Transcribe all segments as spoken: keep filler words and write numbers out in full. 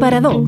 L'aparador.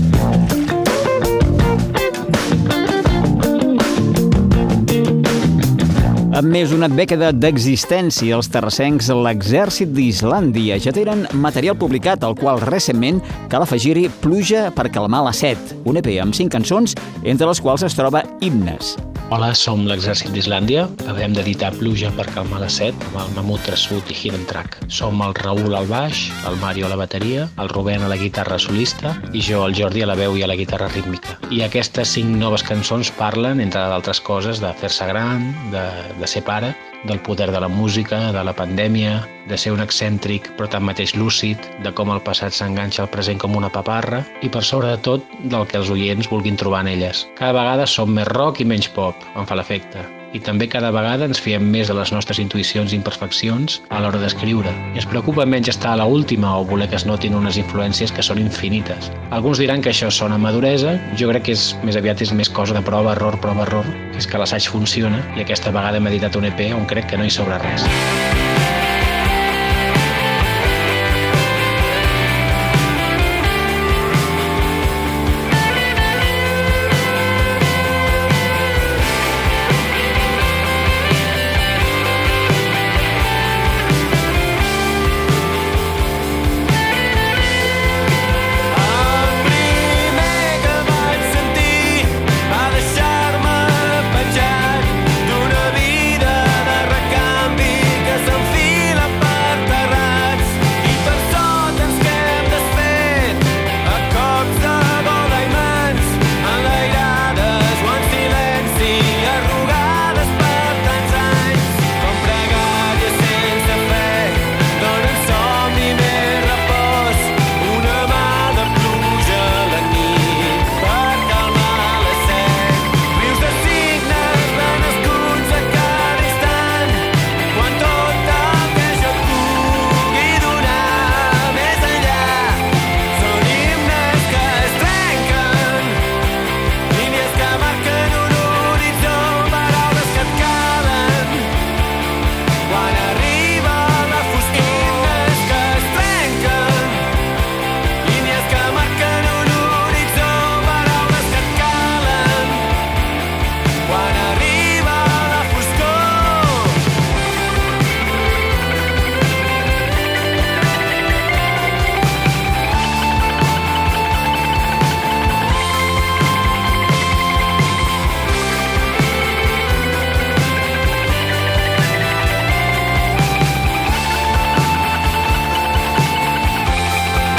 Amb més d'una dècada d'existència, els terrassencs l'Exèrcit d'Islàndia ja tenen material publicat, al qual recentment cal afegir-hi Pluja per calmar la set, un E P amb cinc cançons, entre les quals es troba Himnes. Hola, som l'Exèrcit d'Islàndia. Acabem d'editar Pluja per calmar la set amb el Mamut Traçut i Hidden Track. Som el Raül al baix, el Mario a la bateria, el Rubén a la guitarra solista i jo, el Jordi, a la veu i a la guitarra rítmica. I aquestes cinc noves cançons parlen, entre d'altres coses, de fer-se gran, de, de ser pare, del poder de la música, de la pandèmia, de ser un excèntric però tanmateix lúcid, de com el passat s'enganxa al present com una paparra i, per sobre de tot, del que els oients vulguin trobar en elles. Cada vegada som més rock i menys pop, em fa l'efecte. I també cada vegada ens fiem més de les nostres intuïcions i imperfeccions a l'hora d'escriure. I ens preocupa menys estar a l'última o voler que es notin unes influències que són infinites. Alguns diran que això sona maduresa, jo crec que és més aviat és més cosa de prova, error, prova, error, que és que l'assaig funciona i aquesta vegada hem editat un E P on crec que no hi sobra res.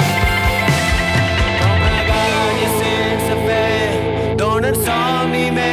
Somni més